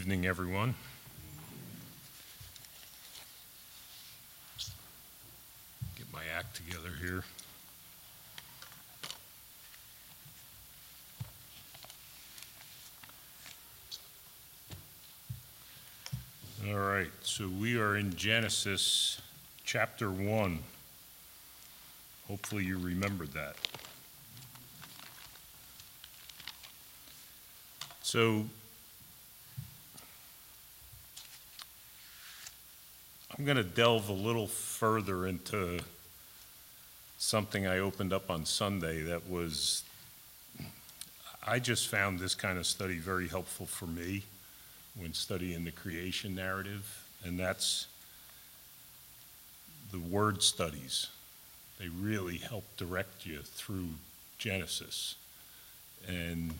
Evening, everyone. Get my act together here. All right, so we are in Genesis chapter 1. Hopefully you remembered that. So I'm going to delve a little further into something I opened up on Sunday I just found this kind of study very helpful for me when studying the creation narrative, and that's the word studies. They really help direct you through Genesis. And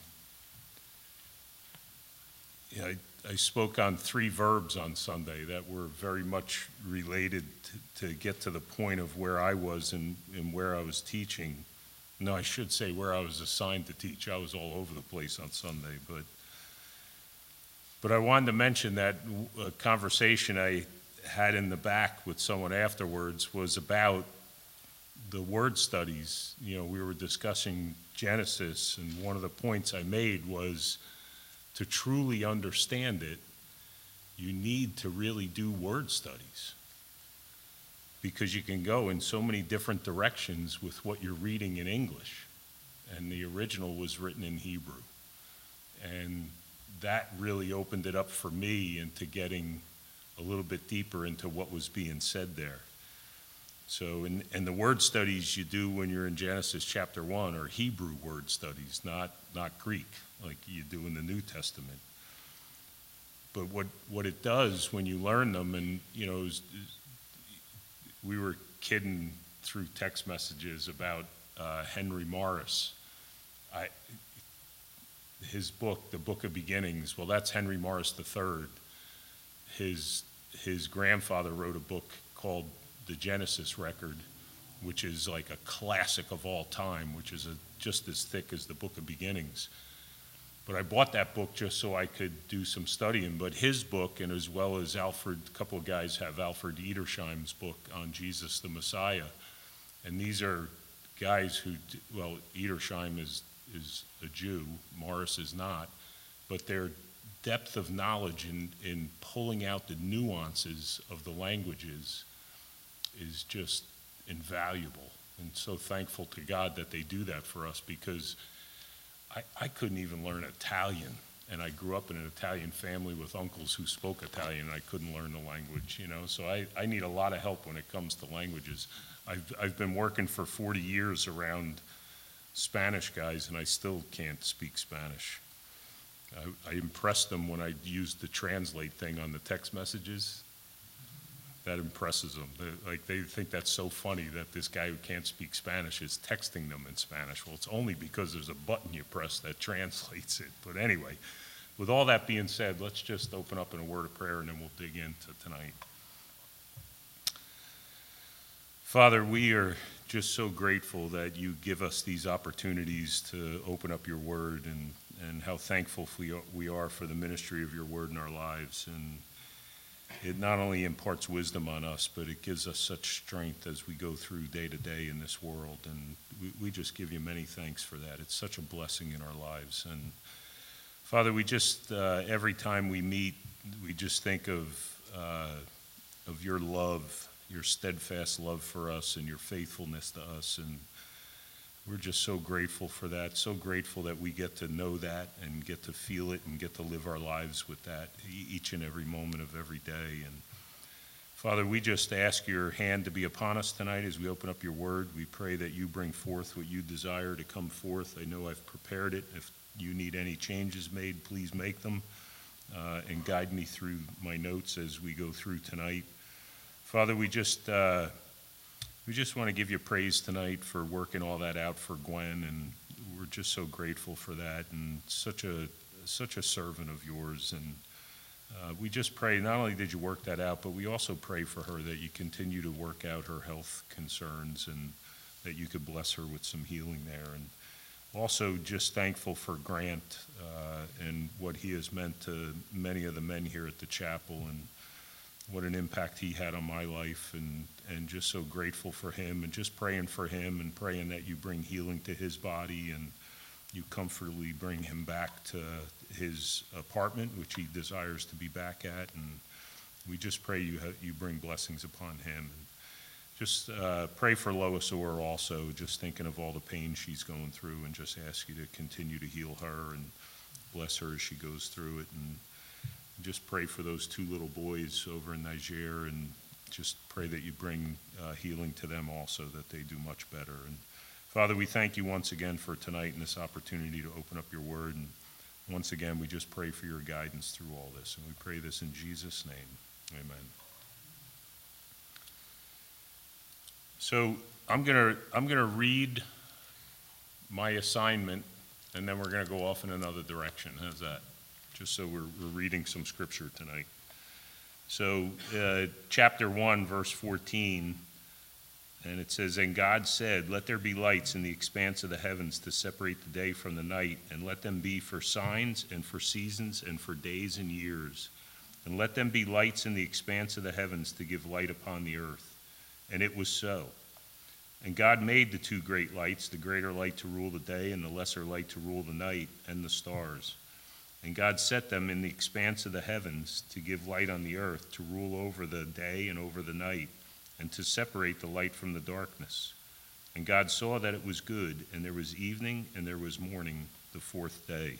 I spoke on 3 verbs on Sunday that were very much related to get to the point of where I was and where I was teaching. No, I should say where I was assigned to teach. I was all over the place on Sunday, but I wanted to mention that a conversation I had in the back with someone afterwards was about the word studies. We were discussing Genesis, and one of the points I made was to truly understand it, you need to really do word studies, because you can go in so many different directions with what you're reading in English, and the original was written in Hebrew. And that really opened it up for me into getting a little bit deeper into what was being said there. So, and the word studies you do when you're in Genesis chapter 1 are Hebrew word studies, not Greek, like you do in the New Testament. But what it does when you learn them, and we were kidding through text messages about Henry Morris. His book, The Book of Beginnings, well, that's Henry Morris III. His grandfather wrote a book called The Genesis Record, which is like a classic of all time, which is just as thick as The Book of Beginnings. But I bought that book just so I could do some studying. But his book, and as well as a couple of guys have Alfred Edersheim's book on Jesus the Messiah. And these are guys Edersheim is a Jew, Morris is not, but their depth of knowledge in pulling out the nuances of the languages is just invaluable. And so thankful to God that they do that for us, because I couldn't even learn Italian, and I grew up in an Italian family with uncles who spoke Italian, and I couldn't learn the language, So I need a lot of help when it comes to languages. I've been working for 40 years around Spanish guys, and I still can't speak Spanish. I impressed them when I used the translate thing on the text messages. That impresses them. They think that's so funny that this guy who can't speak Spanish is texting them in Spanish. Well, it's only because there's a button you press that translates it. But anyway, with all that being said, let's just open up in a word of prayer, and then we'll dig into tonight. Father, we are just so grateful that you give us these opportunities to open up your word, and how thankful we are for the ministry of your word in our lives. And it not only imparts wisdom on us, but it gives us such strength as we go through day to day in this world. And we just give you many thanks for that. It's such a blessing in our lives. And Father, we just, every time we meet, we just think of your love, your steadfast love for us, and your faithfulness to us. And we're just so grateful for that, so grateful that we get to know that and get to feel it and get to live our lives with that each and every moment of every day. And Father, we just ask your hand to be upon us tonight as we open up your word. We pray that you bring forth what you desire to come forth. I know I've prepared it. If you need any changes made, please make them, and guide me through my notes as we go through tonight. Father, we just want to give you praise tonight for working all that out for Gwen, and we're just so grateful for that, and such a servant of yours. And we just pray, not only did you work that out, but we also pray for her that you continue to work out her health concerns, and that you could bless her with some healing there. And Also just thankful for Grant and what he has meant to many of the men here at the chapel, and what an impact he had on my life, and just so grateful for him, and just praying for him and praying that you bring healing to his body and you comfortably bring him back to his apartment, which he desires to be back at. And we just pray you bring blessings upon him. And just pray for Lois Orr also, just thinking of all the pain she's going through, and just ask you to continue to heal her and bless her as she goes through it. And just pray for those two little boys over in Niger, and just pray that you bring healing to them also, that they do much better. And Father, we thank you once again for tonight and this opportunity to open up your word. And once again, we just pray for your guidance through all this. And we pray this in Jesus' name. Amen. So I'm gonna read my assignment, and then we're gonna go off in another direction. How's that? Just so we're reading some scripture tonight. So chapter 1, verse 14, and it says, "And God said, let there be lights in the expanse of the heavens to separate the day from the night, and let them be for signs and for seasons and for days and years. And let them be lights in the expanse of the heavens to give light upon the earth. And it was so. And God made the two great lights, the greater light to rule the day and the lesser light to rule the night, and the stars. And God set them in the expanse of the heavens to give light on the earth, to rule over the day and over the night, and to separate the light from the darkness. And God saw that it was good, and there was evening and there was morning, the fourth day."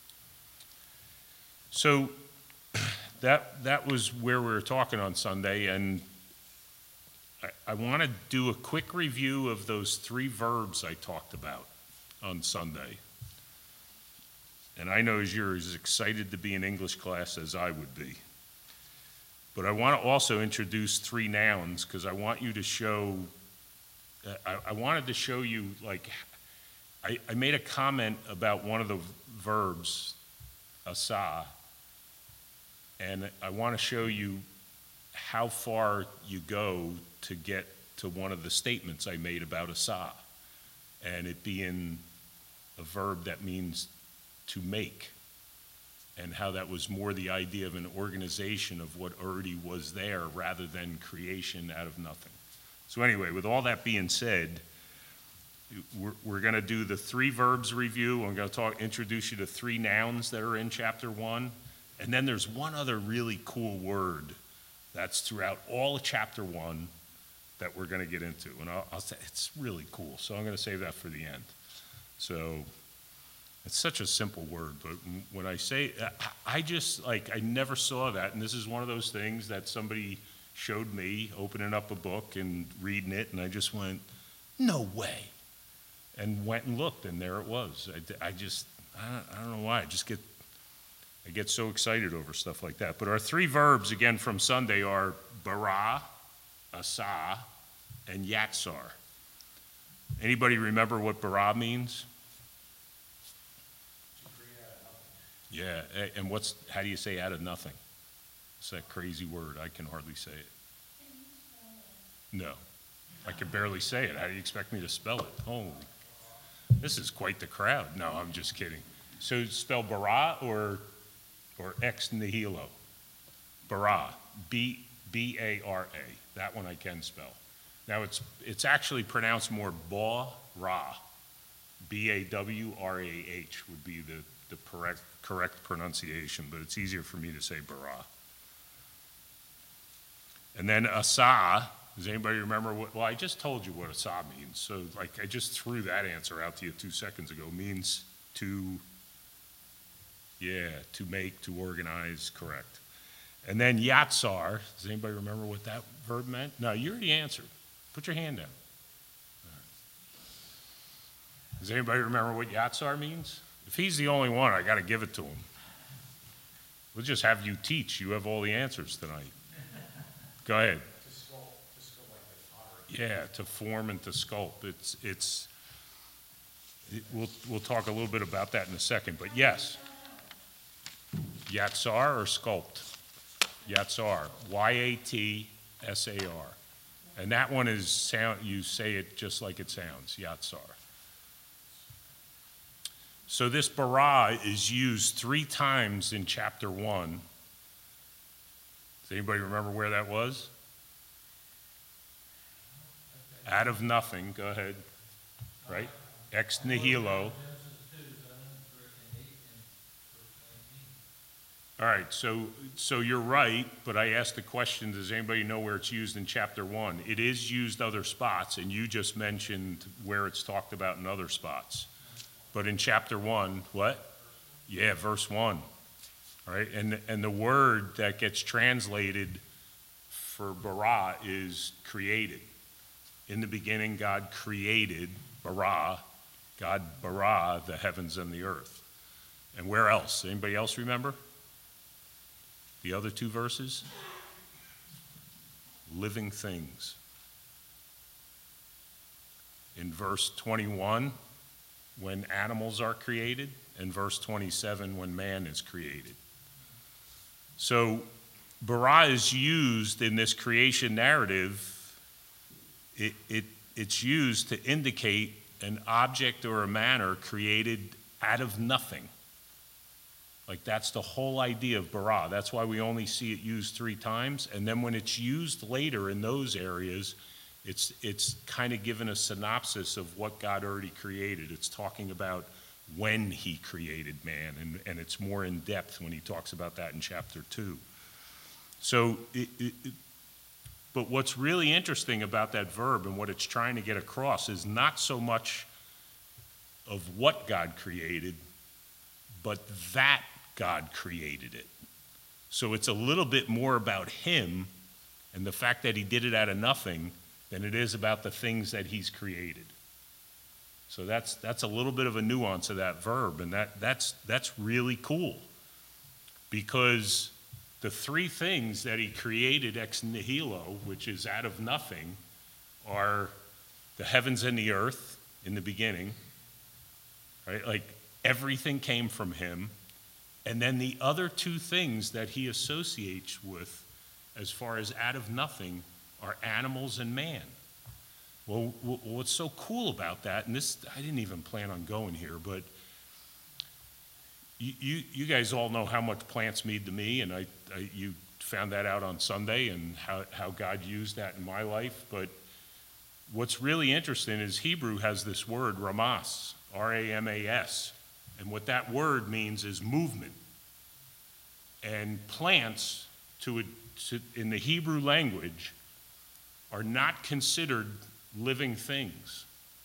So that was where we were talking on Sunday, and I want to do a quick review of those three verbs I talked about on Sunday. And I know you're as excited to be in English class as I would be. But I want to also introduce three nouns, because I want you to show, I wanted to show you, like, I made a comment about one of the verbs, asa, and I want to show you how far you go to get to one of the statements I made about asa, and it being a verb that means to make, and how that was more the idea of an organization of what already was there rather than creation out of nothing. So anyway, with all that being said, we're going to do the three verbs review. I'm going to introduce you to three nouns that are in chapter 1, and then there's one other really cool word that's throughout all of chapter 1 that we're going to get into, and I'll say it's really cool, so I'm going to save that for the end. So it's such a simple word, but when I say, I just, like, I never saw that, and this is one of those things that somebody showed me, opening up a book and reading it, and I just went, no way, and went and looked, and there it was. I don't know why, I get so excited over stuff like that. But our three verbs, again, from Sunday are bara, asa, and yatsar. Anybody remember what bara means? Yeah, and how do you say out of nothing? It's that crazy word. I can hardly say it. No, I can barely say it. How do you expect me to spell it? Holy, this is quite the crowd. No, I'm just kidding. So spell bara or ex nihilo? Bara, B-A-R-A. That one I can spell. Now it's actually pronounced more ba-ra. B-A-W-R-A-H would be the correct pronunciation, but it's easier for me to say bara. And then asa, does anybody remember well, I just told you what asa means, so like I just threw that answer out to you 2 seconds ago. Means to make, to organize, correct. And then yatsar, does anybody remember what that verb meant? No, you already answered. Put your hand down. All right. Does anybody remember what yatsar means? If he's the only one, I got to give it to him. We'll just have you teach. You have all the answers tonight. Go ahead. To sculpt like the pottery. Yeah, to form and to sculpt. We'll talk a little bit about that in a second, but yes. Yatsar or sculpt? Yatsar, Y-A-T-S-A-R. And that one is sound, you say it just like it sounds, yatsar. So this bara is used 3 times in chapter 1. Does anybody remember where that was? Out of nothing, go ahead. Right? Ex nihilo. All right, so you're right, but I asked the question, does anybody know where it's used in chapter 1? It is used other spots, and you just mentioned where it's talked about in other spots. But in chapter 1, what? Yeah, verse 1. All right, and the word that gets translated for bara is created. In the beginning, God created bara, God bara the heavens and the earth. And where else? Anybody else remember? The other 2 verses? Living things. In verse 21, when animals are created, and verse 27, when man is created. So, bara is used in this creation narrative. It's used to indicate an object or a matter created out of nothing. Like, that's the whole idea of bara. That's why we only see it used 3 times. And then when it's used later in those areas, it's kind of given a synopsis of what God already created. It's talking about when he created man, and it's more in depth when he talks about that in chapter 2. So, but what's really interesting about that verb and what it's trying to get across is not so much of what God created, but that God created it. So it's a little bit more about him and the fact that he did it out of nothing than it is about the things that he's created. So that's a little bit of a nuance of that verb, and that's really cool, because the 3 things that he created ex nihilo, which is out of nothing, are the heavens and the earth in the beginning, right? Like, everything came from him. And then the other 2 things that he associates with, as far as out of nothing, are animals and man. Well, what's so cool about that, and this, I didn't even plan on going here, but you guys all know how much plants mean to me, and you found that out on Sunday, and how God used that in my life. But what's really interesting is Hebrew has this word, ramas, R-A-M-A-S. And what that word means is movement. And plants, in the Hebrew language, are not considered living things.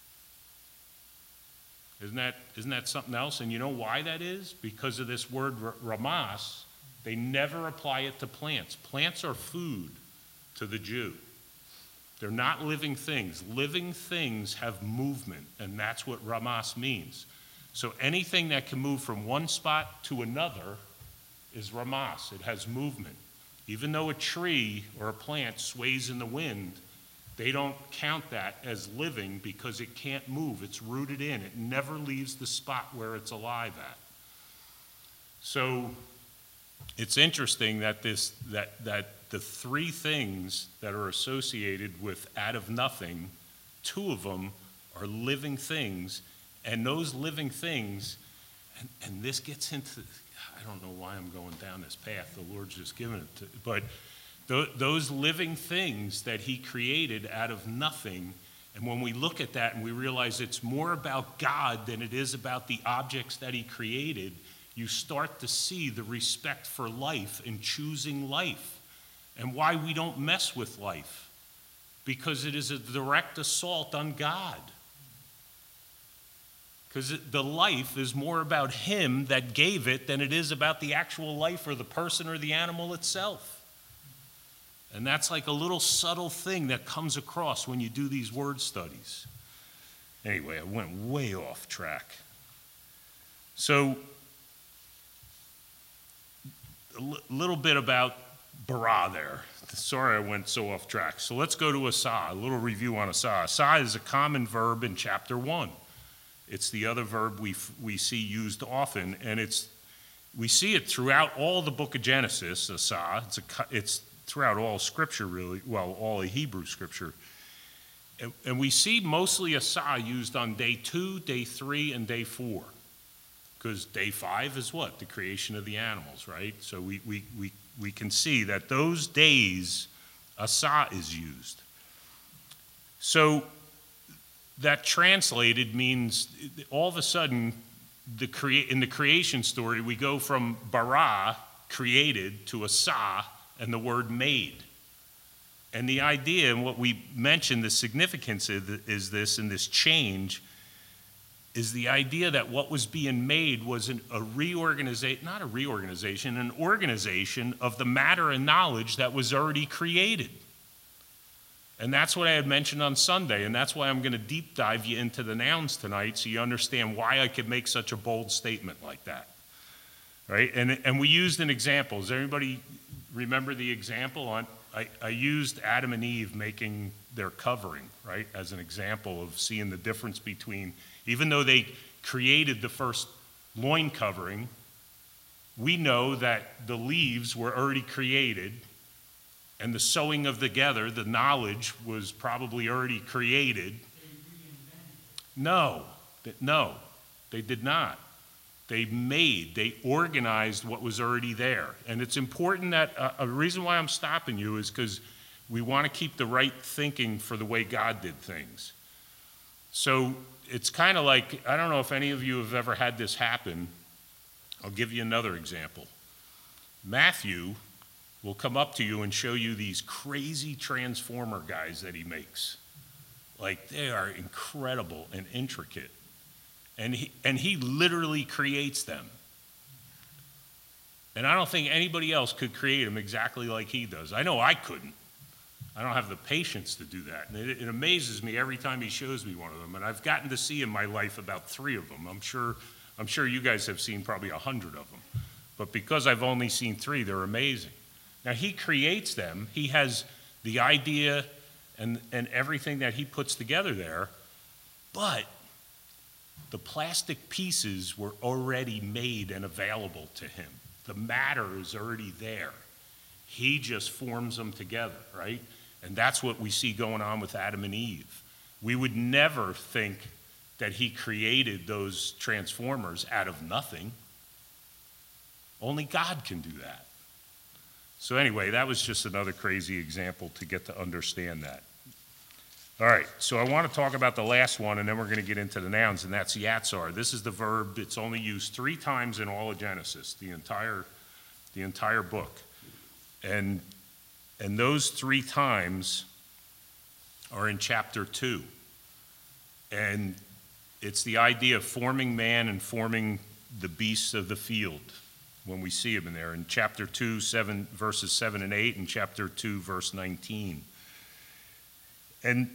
Isn't that something else? And you know why that is? Because of this word ramas, they never apply it to plants. Plants are food to the Jew. They're not living things. Living things have movement, and that's what ramas means. So anything that can move from one spot to another is ramas. It has movement. Even though a tree or a plant sways in the wind, they don't count that as living because it can't move. It's rooted in. It never leaves the spot where it's alive at. So it's interesting that that the 3 things that are associated with out of nothing, 2 of them are living things. And those living things, and this gets into, I don't know why I'm going down this path, the Lord's just given it to, but those living things that he created out of nothing, and when we look at that and we realize it's more about God than it is about the objects that he created, you start to see the respect for life and choosing life, and why we don't mess with life, because it is a direct assault on God. Because the life is more about him that gave it than it is about the actual life or the person or the animal itself. And that's like a little subtle thing that comes across when you do these word studies. Anyway, I went way off track. So, a little bit about bara there. Sorry I went so off track. So let's go to asa, a little review on asa. Asa is a common verb in chapter 1. It's the other verb we see used often, and we see it throughout all the book of Genesis, asa. It's throughout all Scripture, really, well, all of Hebrew Scripture. And we see mostly asa used on day 2, day 3, and day 4. because day 5 is what? The creation of the animals, right? So we can see that those days, asa is used. So that translated means all of a sudden, in the creation story, we go from bara, created, to asa, and the word made. And the idea, and what we mentioned, the significance is this, and this change, is the idea that what was being made was an organization of the matter and knowledge that was already created. And that's what I had mentioned on Sunday, and that's why I'm going to deep dive you into the nouns tonight so you understand why I could make such a bold statement like that. Right? And we used an example. Does everybody remember the example? I used Adam and Eve making their covering, right, as an example of seeing the difference between, even though they created the first loin covering, we know that the leaves were already created, and the sewing of together, the knowledge was probably already created. No, they did not. They organized what was already there. And it's important that, a reason why I'm stopping you is because we want to keep the right thinking for the way God did things. So it's kind of like, I don't know if any of you have ever had this happen. I'll give you another example. Matthew will come up to you and show you these crazy transformer guys that he makes. Like, they are incredible and intricate. And he literally creates them. And I don't think anybody else could create them exactly like he does. I know I couldn't. I don't have the patience to do that. And it amazes me every time he shows me one of them. And I've gotten to see in my life about 3 of them. I'm sure you guys have seen probably 100 of them. But because I've only seen 3, they're amazing. Now, he creates them. He has the idea and everything that he puts together there. But the plastic pieces were already made and available to him. The matter is already there. He just forms them together, right? And that's what we see going on with Adam and Eve. We would never think that he created those transformers out of nothing. Only God can do that. So anyway, that was just another crazy example to get to understand that. All right, so I want to talk about the last one, and then we're going to get into the nouns, and that's yatsar. This is the verb. It's only used 3 times in all of Genesis, the entire book. And those 3 times are in chapter 2. And it's the idea of forming man and forming the beasts of the field when we see them in there. In chapter 2, verses 7 and 8, and chapter 2, verse 19. And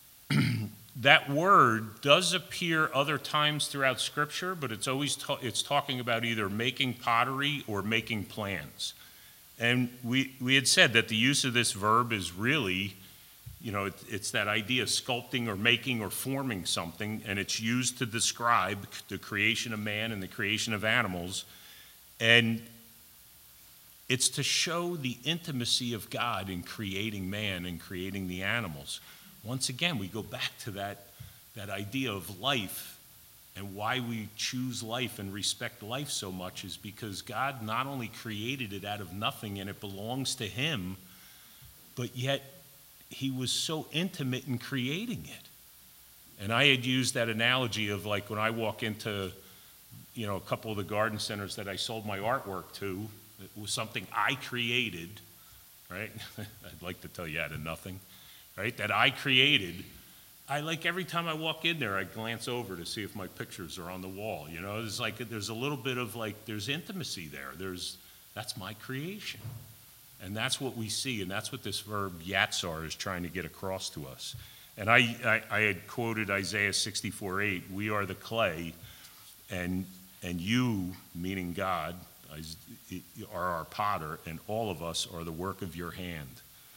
that word does appear other times throughout Scripture, but it's always it's talking about either making pottery or making plans. And we had said that the use of this verb is really, it's that idea of sculpting or making or forming something, and it's used to describe the creation of man and the creation of animals. And it's to show the intimacy of God in creating man and creating the animals. Once again, we go back to that idea of life, and why we choose life and respect life so much is because God not only created it out of nothing and it belongs to him, but yet he was so intimate in creating it. And I had used that analogy of like when I walk into a couple of the garden centers that I sold my artwork to, it was something I created, right? I'd like to tell you out of nothing. Right, that I created. Every time I walk in there, I glance over to see if my pictures are on the wall. There's a little bit of there's intimacy there. That's my creation. And that's what we see, and that's what this verb yatsar is trying to get across to us. And I had quoted Isaiah 64:8, we are the clay, and you, meaning God, are our potter, and all of us are the work of your hand.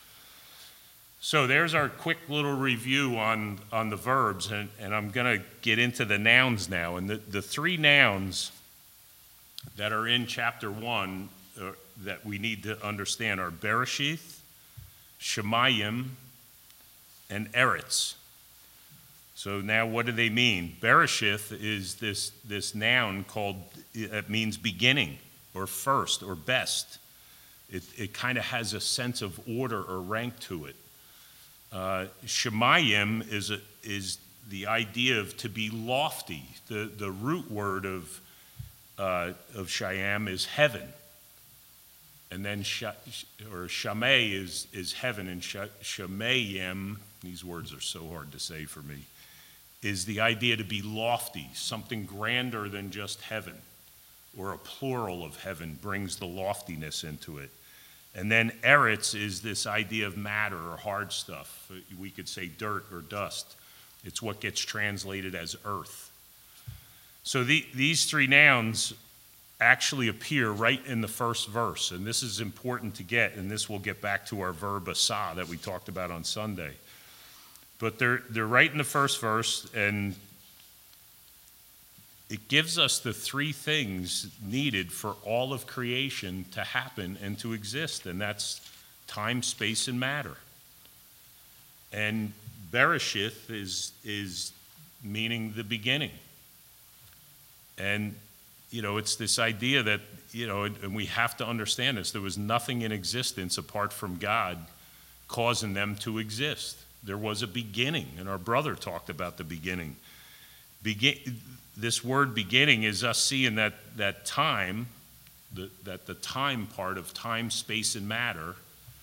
So there's our quick little review on the verbs, and I'm going to get into the nouns now. And the 3 nouns that are in chapter 1 that we need to understand are Bereshith, Shemayim, and Eretz. So now what do they mean? Bereshith is this noun called, it means beginning or first or best. It kind of has a sense of order or rank to it. Shemayim is the idea of to be lofty. The root word of Shayam is heaven. And then Shamay is heaven, and Shemayim, these words are so hard to say for me, is the idea to be lofty, something grander than just heaven, or a plural of heaven brings the loftiness into it. And then Eretz is this idea of matter or hard stuff. We could say dirt or dust. It's what gets translated as earth. So these three nouns actually appear right in the first verse, and this is important to get, and this will get back to our verb asa that we talked about on Sunday. But they're right in the first verse, and it gives us the three things needed for all of creation to happen and to exist, and that's time, space, and matter. And Bereshith is meaning the beginning. And, it's this idea that, and we have to understand this, there was nothing in existence apart from God causing them to exist. There was a beginning, and our brother talked about the beginning. This word beginning is us seeing that time, that the time part of time, space, and matter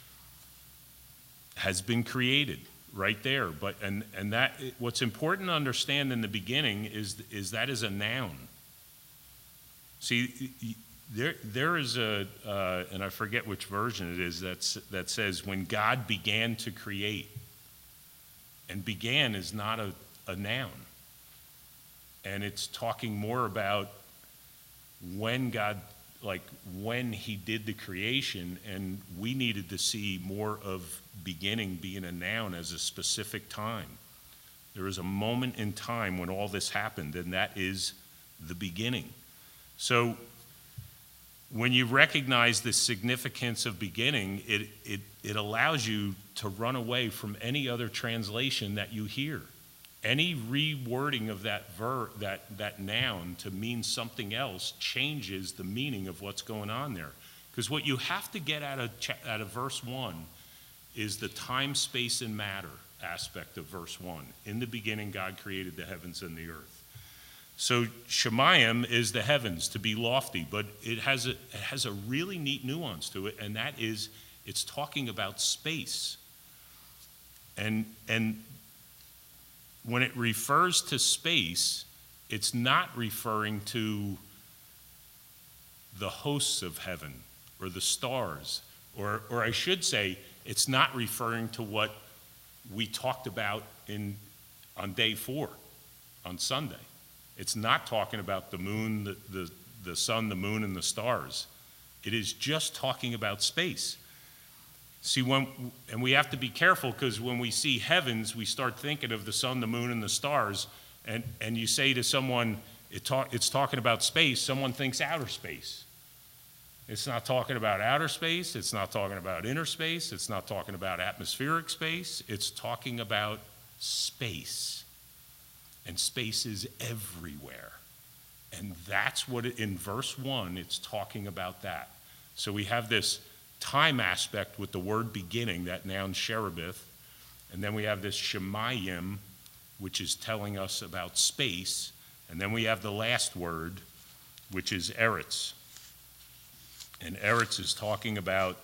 has been created right there. But and that what's important to understand in the beginning is that is a noun. See, there is and I forget which version it is that says when God began to create. And began is not a noun. And it's talking more about when God, when he did the creation, and we needed to see more of beginning being a noun as a specific time. There is a moment in time when all this happened, and that is the beginning. So when you recognize the significance of beginning, it allows you to run away from any other translation that you hear. Any rewording of that verb, that noun to mean something else changes the meaning of what's going on there. Because what you have to get out of verse 1 is the time, space, and matter aspect of verse 1. In the beginning, God created the heavens and the earth. So Shemayim is the heavens, to be lofty, but it has a really neat nuance to it, and that is it's talking about space. And when it refers to space, it's not referring to the hosts of heaven or the stars, or I should say, it's not referring to what we talked about on day 4, on Sunday. It's not talking about the moon, the sun, the moon, and the stars. It is just talking about space. See, and we have to be careful, because when we see heavens, we start thinking of the sun, the moon, and the stars, and you say to someone, it's talking about space, someone thinks outer space. It's not talking about outer space, it's not talking about inner space, it's not talking about atmospheric space, it's talking about space. And space is everywhere. And that's what, in verse 1, it's talking about that. So we have this time aspect with the word beginning, that noun cherubith, and then we have this shemayim, which is telling us about space, and then we have the last word, which is eretz. And eretz is talking about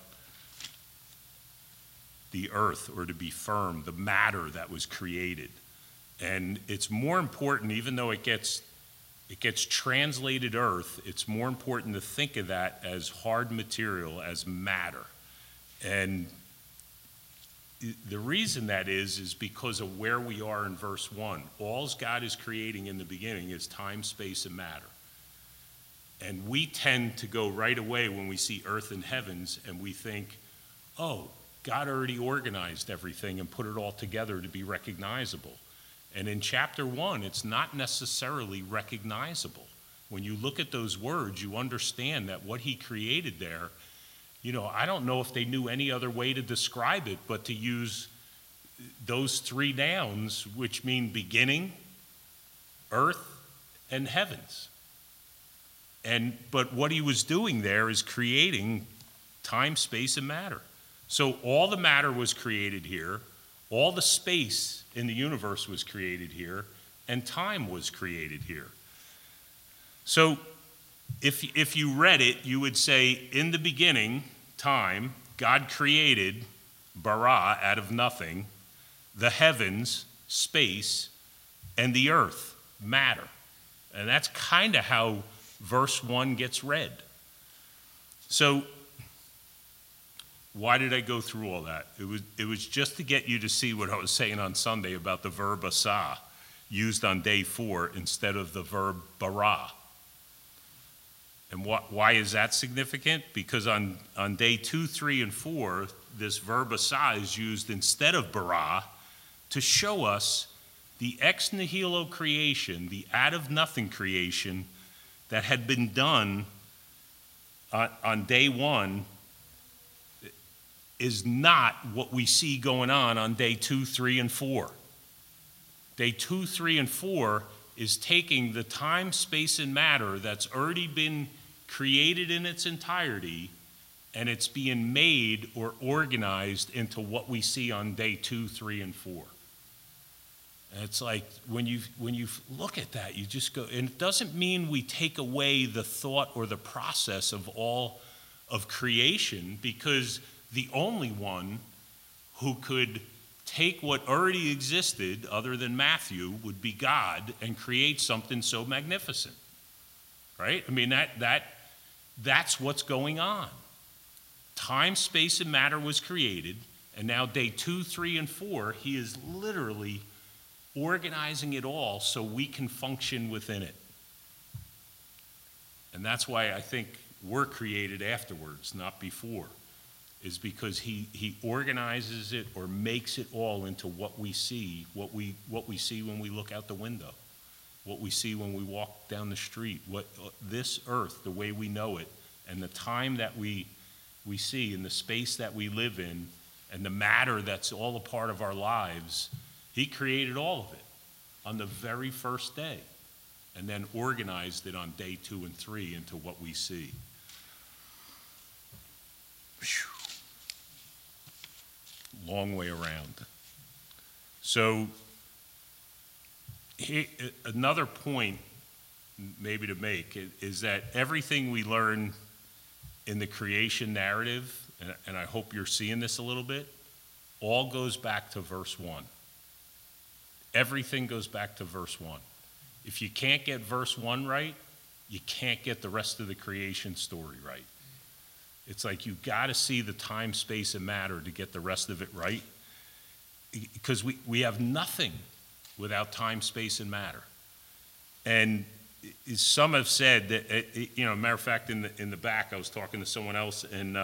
the earth, or to be firm, the matter that was created. And it's more important, even though it gets translated earth, it's more important to think of that as hard material, as matter. And the reason that is because of where we are in verse 1. All God is creating in the beginning is time, space, and matter. And we tend to go right away when we see earth and heavens, and we think, oh, God already organized everything and put it all together to be recognizable. And in chapter 1, it's not necessarily recognizable. When you look at those words, you understand that what he created there, I don't know if they knew any other way to describe it but to use those three nouns, which mean beginning, earth, and heavens. But what he was doing there is creating time, space, and matter. So all the matter was created here, all the space in the universe was created here, and time was created here. So if you read it, you would say, in the beginning, time, God created, bara, out of nothing, the heavens, space, and the earth, matter. And that's kind of how verse 1 gets read. So why did I go through all that? It was just to get you to see what I was saying on Sunday about the verb asa, used on day 4 instead of the verb bara. And why is that significant? Because on day 2, 3, and 4, this verb asa is used instead of bara to show us the ex nihilo creation, the out of nothing creation that had been done on day 1 is not what we see going on day 2, 3, and 4. Day 2, 3, and 4 is taking the time, space, and matter that's already been created in its entirety, and it's being made or organized into what we see on day 2, 3, and 4. And it's like when you look at that, you just go, and it doesn't mean we take away the thought or the process of all of creation, because the only one who could take what already existed, other than Matthew, would be God and create something so magnificent, right? I mean, that's what's going on. Time, space, and matter was created, and now day 2, 3, and 4, he is literally organizing it all so we can function within it. And that's why I think we're created afterwards, not before, is because he organizes it or makes it all into what we see, what we see when we look out the window, what we see when we walk down the street, what this earth, the way we know it, and the time that we see, and the space that we live in, and the matter that's all a part of our lives. He created all of it on the very first day, and then organized it on day 2 and 3 into what we see. Whew. Long way around. So another point maybe to make is that everything we learn in the creation narrative, and I hope you're seeing this a little bit, all goes back to verse 1. Everything goes back to verse 1. If you can't get verse 1 right, you can't get the rest of the creation story right. It's like you've got to see the time, space, and matter to get the rest of it right, because we have nothing without time, space, and matter. And some have said that, matter of fact, in the back, I was talking to someone else, and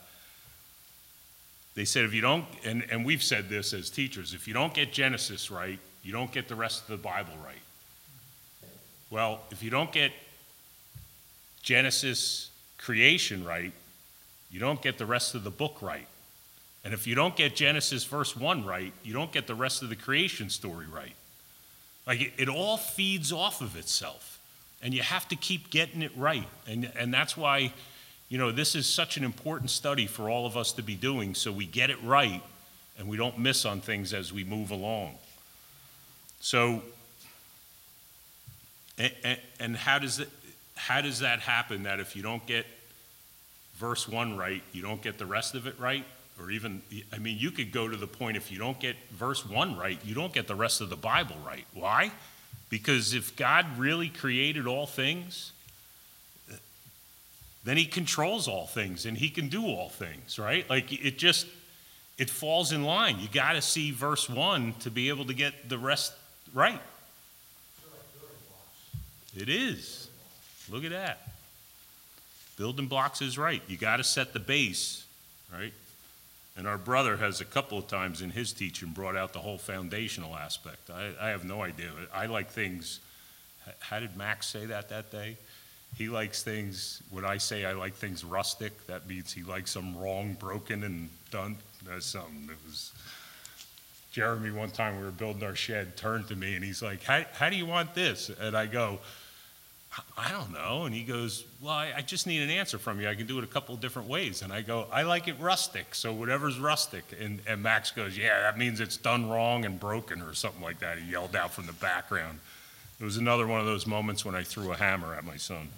they said if you don't, and we've said this as teachers, if you don't get Genesis right, you don't get the rest of the Bible right. Well, if you don't get Genesis creation right, you don't get the rest of the book right. And if you don't get Genesis verse 1 right, you don't get the rest of the creation story right. Like it all feeds off of itself, and you have to keep getting it right. And that's why, this is such an important study for all of us to be doing, so we get it right and we don't miss on things as we move along. So, and how does that happen, that if you don't get verse 1 right, you don't get the rest of it right? Or even, you could go to the point, if you don't get verse 1 right, you don't get the rest of the Bible right. Why? Because if God really created all things, then he controls all things and he can do all things, right? Like it falls in line. You got to see verse 1 to be able to get the rest right. It is. Look at that. Building blocks is right. You got to set the base, right? And our brother has a couple of times in his teaching brought out the whole foundational aspect. I have no idea. I like things, how did Max say that day? He likes things, when I say I like things rustic, that means he likes them wrong, broken, and done. That's something that was Jeremy, one time we were building our shed, turned to me and he's like, how do you want this? And I go, I don't know. And he goes, well, I just need an answer from you. I can do it a couple of different ways. And I go, I like it rustic, so whatever's rustic. And Max goes, yeah, that means it's done wrong and broken or something like that. He yelled out from the background. It was another one of those moments when I threw a hammer at my son.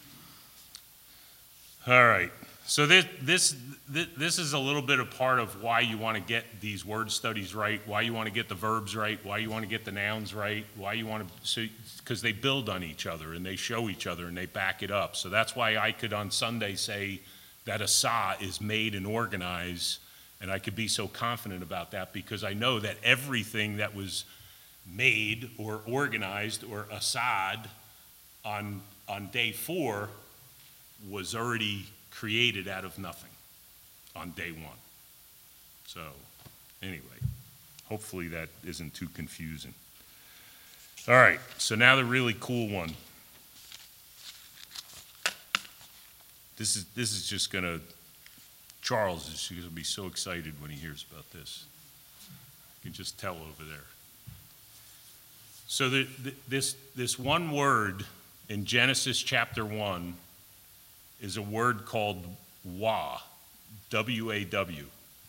All right. So this is a little bit of part of why you want to get these word studies right, why you want to get the verbs right, why you want to get the nouns right, why you want to, because they build on each other and they show each other and they back it up. So that's why I could on Sunday say that a sa is made and organized, and I could be so confident about that because I know that everything that was made or organized or asad on day 4 was already created out of nothing on day 1. So anyway, hopefully that isn't too confusing. All right, so now the really cool one. This is just gonna, Charles is gonna be so excited when he hears about this. You can just tell over there. So this one word in Genesis chapter 1 is a word called wa, W-A-W.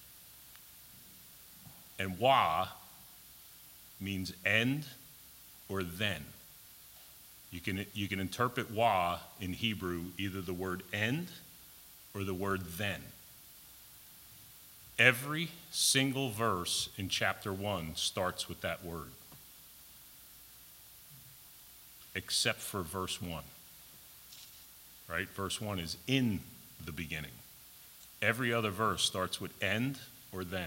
And wa means end or then. You can interpret wa in Hebrew either the word end or the word then. Every single verse in chapter 1 starts with that word, except for verse 1. Right? Verse 1 is in the beginning. Every other verse starts with end or then.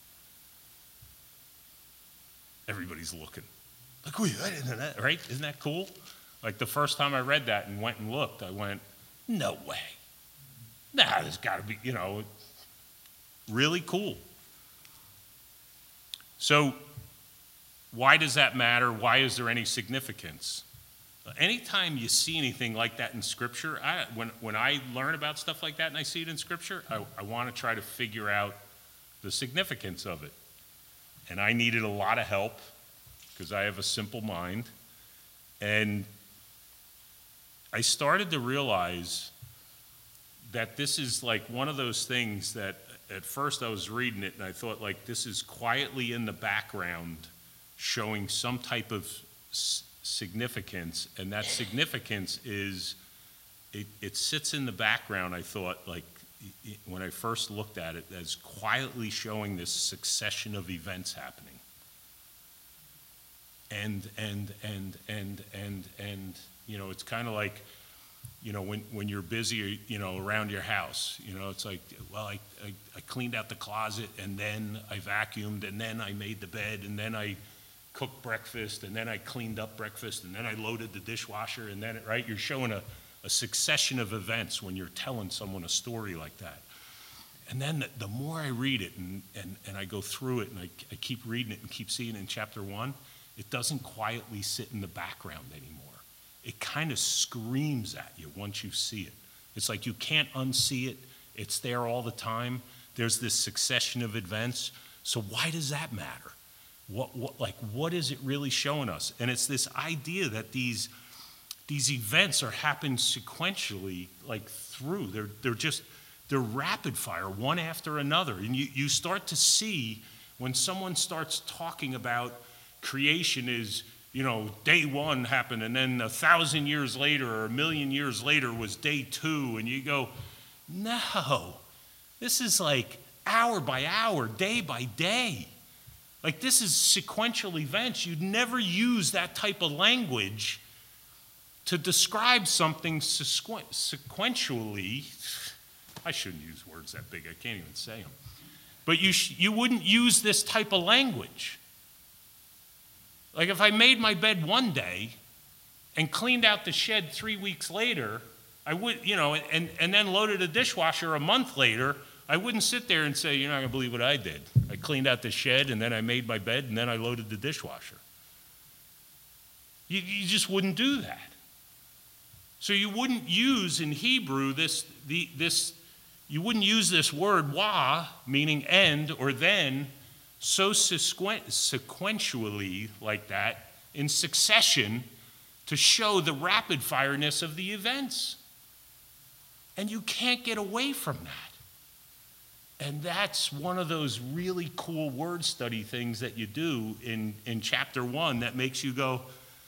Everybody's looking. Like, wait, I didn't know that, right? Isn't that cool? Like the first time I read that and went and looked, I went, no way. Nah, there's got to be, really cool. So why does that matter? Why is there any significance? Anytime you see anything like that in Scripture, when I learn about stuff like that and I see it in Scripture, I want to try to figure out the significance of it. And I needed a lot of help because I have a simple mind. And I started to realize that this is like one of those things that at first I was reading it and I thought, like, this is quietly in the background showing some type of significance, and that significance is it sits in the background, I thought, like when I first looked at it, as quietly showing this succession of events happening. And it's kind of like, when you're busy, around your house, it's like, well, I cleaned out the closet, and then I vacuumed, and then I made the bed, and then I cooked breakfast, and then I cleaned up breakfast, and then I loaded the dishwasher, and then, right? You're showing a succession of events when you're telling someone a story like that. And then the more I read it and I go through it and I keep reading it and keep seeing it in chapter 1, it doesn't quietly sit in the background anymore. It kind of screams at you once you see it. It's like you can't unsee it. It's there all the time. There's this succession of events. So why does that matter? What is it really showing us? And it's this idea that these events are happening sequentially, like through. They're rapid fire, one after another. And you start to see when someone starts talking about creation is, day 1 happened, and then 1,000 years later or 1,000,000 years later was day 2, and you go, no, this is like hour by hour, day by day. Like, this is sequential events. You'd never use that type of language to describe something sequentially. I shouldn't use words that big. I can't even say them. But you wouldn't use this type of language. Like, if I made my bed one day and cleaned out the shed 3 weeks later, I would, and then loaded a dishwasher a month later, I wouldn't sit there and say, you're not going to believe what I did. I cleaned out the shed, and then I made my bed, and then I loaded the dishwasher. You just wouldn't do that. So you wouldn't use in Hebrew you wouldn't use this word wa, meaning end or then, so sequentially like that in succession to show the rapid fireness of the events. And you can't get away from that. And that's one of those really cool word study things that you do in chapter 1 that makes you go,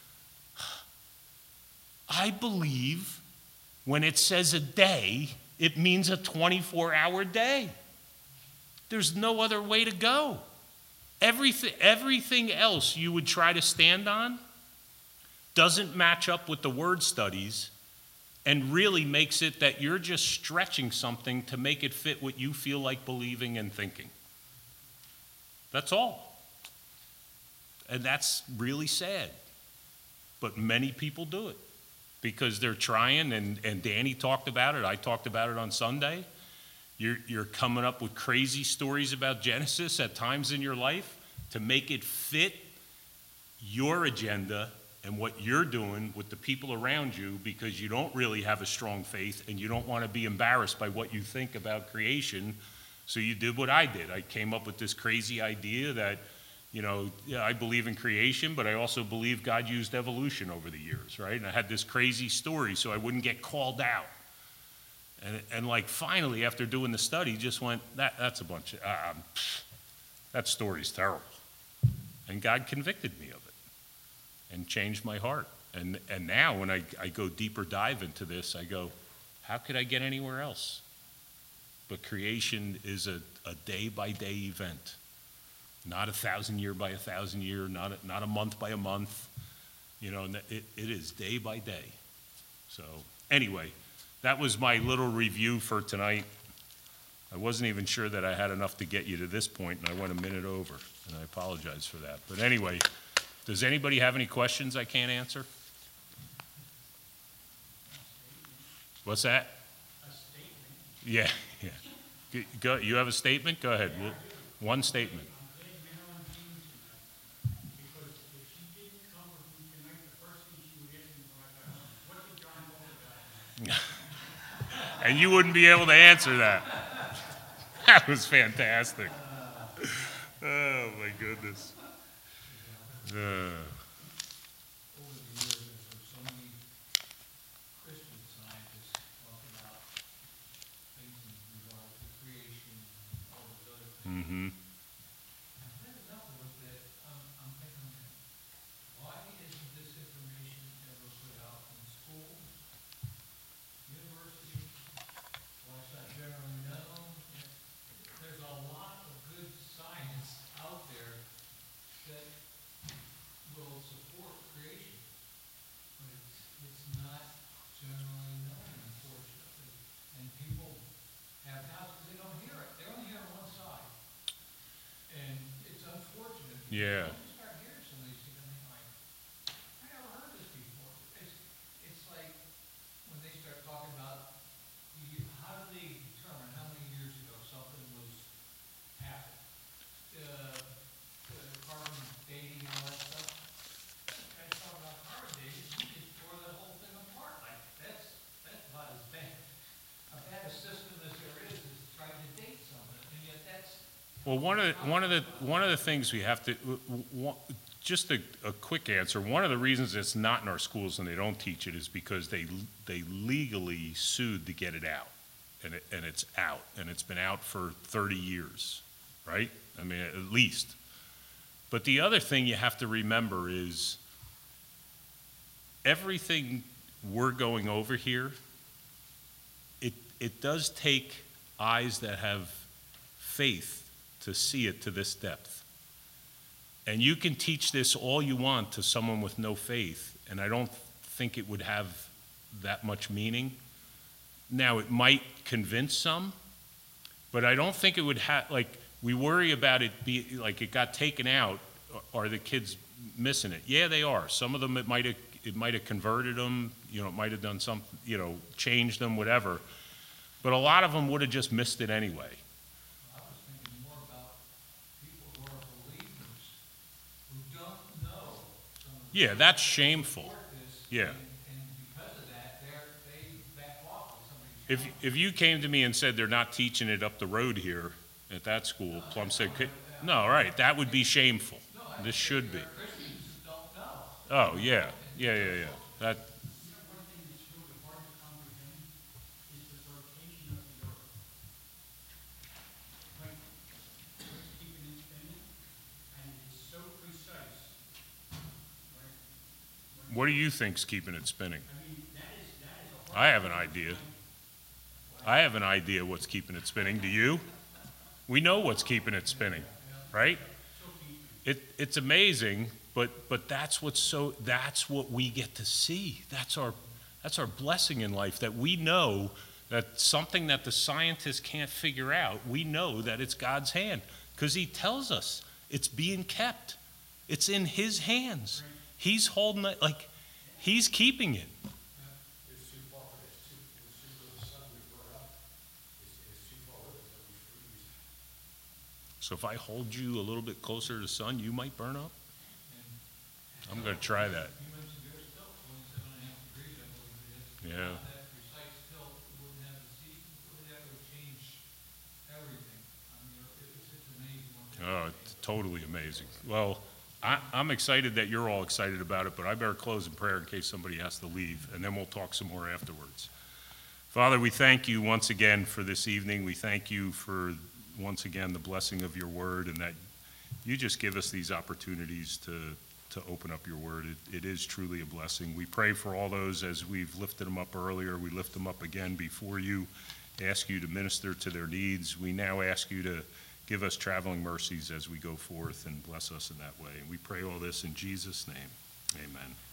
I believe when it says a day, it means a 24-hour day. There's no other way to go. Everything else you would try to stand on doesn't match up with the word studies and really makes it that you're just stretching something to make it fit what you feel like believing and thinking. That's all. And that's really sad. But many people do it because they're trying, and Danny talked about it, I talked about it on Sunday. You're coming up with crazy stories about Genesis at times in your life to make it fit your agenda and what you're doing with the people around you, because you don't really have a strong faith and you don't want to be embarrassed by what you think about creation. So you did what I did. I came up with this crazy idea that, I believe in creation, but I also believe God used evolution over the years, right? And I had this crazy story so I wouldn't get called out. And like finally, after doing the study, just went, that's a bunch of, that story's terrible. And God convicted me of it and changed my heart. And now when I go deeper dive into this, I go, how could I get anywhere else? But creation is a day-by-day event, not 1,000 year by 1,000 year, not a month by a month. It is day by day. So anyway, that was my little review for tonight. I wasn't even sure that I had enough to get you to this point, and I went a minute over, and I apologize for that. But anyway, does anybody have any questions I can't answer? What's that? A statement. Yeah. Go, you have a statement? Go ahead. One statement. I'm glad Marilyn came tonight, because if she didn't come with me tonight, the first thing she would ask me when I got home, what did John talk about? And you wouldn't be able to answer that. That was fantastic. Oh, my goodness. Over the years, I've heard so many Christian scientists talk about things in regard to creation and all those other things. Mm-hmm. I've read enough of it that I'm thinking, why isn't this information ever put out in schools, universities? Why is that generally known? There's a lot of good science out there that will support creation, but it's not generally known, unfortunately. And people have houses, they don't hear it. They only hear one side. And it's unfortunate. Yeah. When you start hearing some of these things, I think like, I never heard this before. It's like when they start talking about how do they determine how many years ago something was happened? Carbon dating and all that stuff. Guys talking about carbon dating, you just tore that whole thing apart. Like that's about as bad a system as there is trying to date something, and yet that's. Well, one of the things we have to, just a quick answer. One of the reasons it's not in our schools and they don't teach it is because they legally sued to get it out, and it's out, and it's been out for 30 years, right? I mean, at least. But the other thing you have to remember is everything we're going over here, it does take eyes that have faith to see it to this depth. And you can teach this all you want to someone with no faith, and I don't think it would have that much meaning. Now, it might convince some, but I don't think it would have, like, we worry about it like it got taken out. Are the kids missing it? Yeah, they are. Some of them it might have converted them. It might have done some, changed them, whatever. But a lot of them would have just missed it anyway. I was thinking more about people who are believers who don't know some of the Yeah, that's shameful. support this, Yeah. and because of that, they back off when somebody If you came to me and said they're not teaching it up the road here at that school, Plum said, I No, right, that would be shameful. No, I This think should be. there are Christians that don't know. Oh, yeah, yeah. That, You know, one thing that's really hard to comprehend is the rotation of the earth. Like, Earth's keeping it spinning, and it's so precise, right? what do you think's keeping it spinning? I mean, that is a I hard. have an idea. I have an idea what's keeping it spinning. Do you? We know what's keeping it spinning, right? It's amazing, but that's what we get to see. That's our blessing in life, that we know that something that the scientists can't figure out, we know that it's God's hand, because he tells us it's being kept. It's in his hands. He's holding it, like he's keeping it. It's too far, it's too close to the sun, we burn up. It's too far away, so we freeze. So if I hold you a little bit closer to the sun, you might burn up. I'm going to try that. You mentioned yours still, 27.5 degrees, I believe it is. Yeah. Without that precise tilt, it wouldn't have the seasons, that would change everything. I mean, it's amazing what they Oh, it's totally amazing. Well, I'm excited that you're all excited about it, but I better close in prayer in case somebody has to leave, and then we'll talk some more afterwards. Father, we thank you once again for this evening. We thank you for, once again, the blessing of your word, and that you just give us these opportunities to open up your word. It is truly a blessing. We pray for all those as we've lifted them up earlier. We lift them up again before you, ask you to minister to their needs. We now ask you to give us traveling mercies as we go forth and bless us in that way. And we pray all this in Jesus' name. Amen.